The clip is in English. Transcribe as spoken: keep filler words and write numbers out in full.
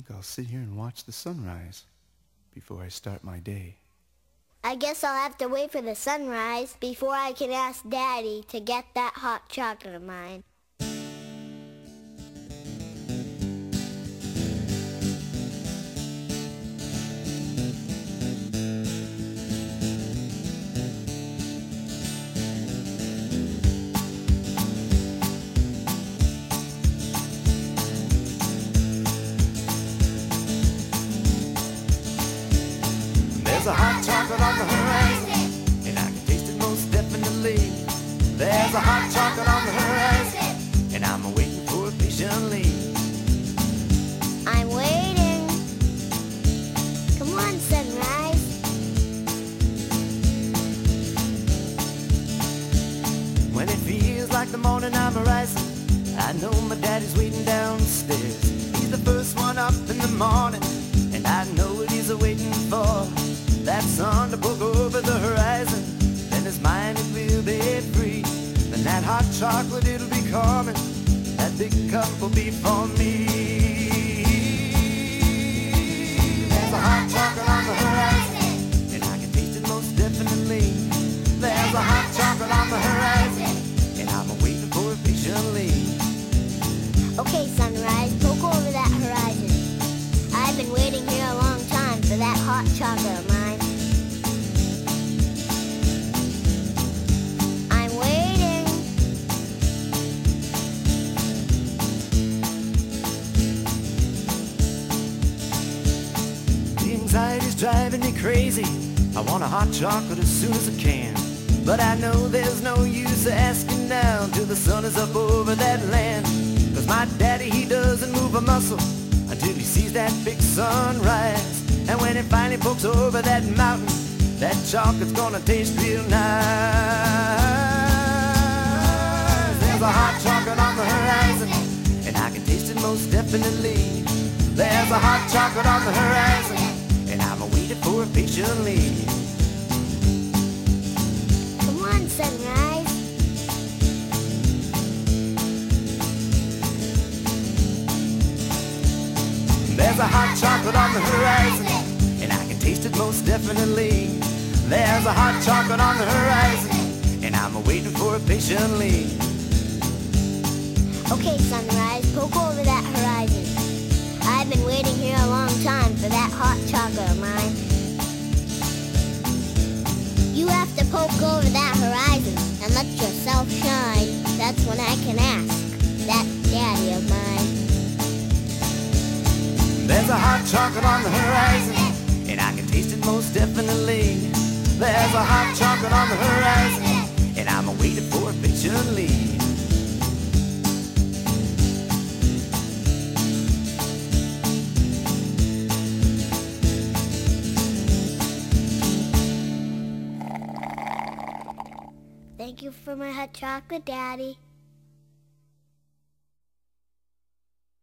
think I'll sit here and watch the sunrise before I start my day. I guess I'll have to wait for the sunrise before I can ask Daddy to get that hot chocolate of mine. There's a hot chocolate on the horizon, and I can taste it most definitely. There's a hot chocolate on the horizon, and I'm waiting for it patiently. I'm waiting. Come on, sunrise. When it feels like the morning I'm rising, I know my daddy's waiting downstairs. He's the first one up in the morning, and I know what he's waiting for. That sun to poke over the horizon, then his mind it will be free. Then that hot chocolate it'll be coming, that big cup will be for me. There's a hot chocolate on the horizon, and I can taste it most definitely. There's a hot chocolate on the horizon, and I'm waiting for it patiently. Okay, sunrise, poke over that horizon. I've been waiting here a long time for that hot chocolate of mine. I'm waiting. The anxiety's driving me crazy. I want a hot chocolate as soon as I can. But I know there's no use asking now till the sun is up over that land. Cause my daddy, he doesn't move a muscle until he sees that big sunrise. And when it finally pokes over that mountain, that chocolate's gonna taste real nice. There's a hot chocolate on the horizon, and I can taste it most definitely. There's a hot chocolate on the horizon, and I'm waiting for it patiently. Come on, sunrise. There's a hot chocolate on the horizon, and I can taste it most definitely. There's a hot chocolate on the horizon, and I'm waiting for it patiently. Okay, sunrise, poke over that horizon. I've been waiting here a long time for that hot chocolate of mine. You have to poke over that horizon and let yourself shine. That's when I can ask that daddy of mine. There's a hot chocolate on the horizon, and I can taste it most definitely. There's a hot chocolate on the horizon, and I'm waiting for it patiently. Thank you for my hot chocolate, Daddy.